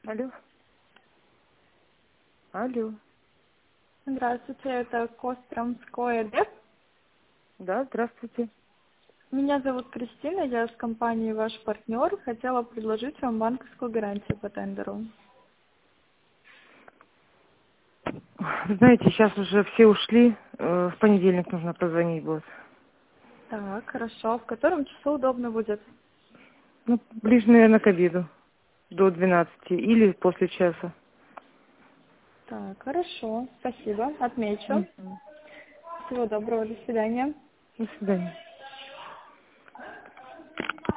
Алло. Алло. Здравствуйте, это Костромское ДЭП. Да, здравствуйте. Меня зовут Кристина, я с компании «Ваш партнер». Хотела предложить вам банковскую гарантию по тендеру. Вы знаете, сейчас уже все ушли. В понедельник нужно позвонить будет. Так, хорошо. В котором часу удобно будет? Ну, ближе, наверное, к обеду. До 12 или после часа. Так, хорошо. Спасибо. Отмечу. Мгм. Всего доброго. До свидания. До свидания.